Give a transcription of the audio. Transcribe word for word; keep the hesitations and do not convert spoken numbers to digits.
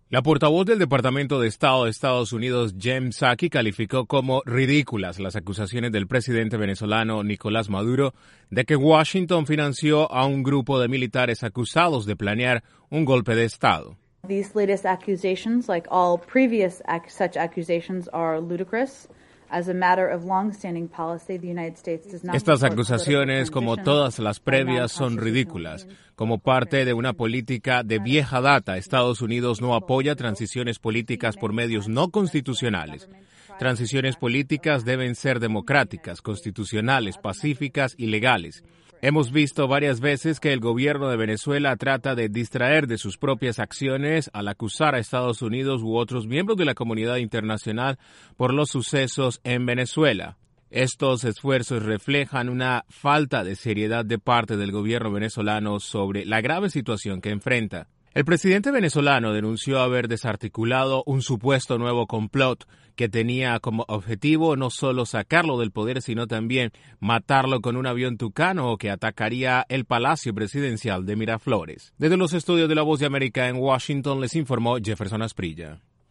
La portavoz del Departamento de Estado de Estados Unidos, Jen Psaki, calificó como ridículas las acusaciones del presidente venezolano Nicolás Maduro de que Washington financió a un grupo de militares acusados de planear un golpe de Estado. These latest accusations, like all previous ac- such accusations, are ludicrous. As a matter of long-standing policy, the United States does not Estas support acusaciones, como political todas las previas, son ridículas. Como parte de una política de vieja data, Estados Unidos no apoya transiciones políticas por medios no constitucionales. Transiciones políticas deben ser democráticas, constitucionales, pacíficas y legales. Hemos visto varias veces que el gobierno de Venezuela trata de distraer de sus propias acciones al acusar a Estados Unidos u otros miembros de la comunidad internacional por los sucesos en Venezuela. Estos esfuerzos reflejan una falta de seriedad de parte del gobierno venezolano sobre la grave situación que enfrenta. El presidente venezolano denunció haber desarticulado un supuesto nuevo complot que tenía como objetivo no solo sacarlo del poder, sino también matarlo con un avión Tucano que atacaría el Palacio Presidencial de Miraflores. Desde los estudios de La Voz de América en Washington les informó Jefferson Asprilla.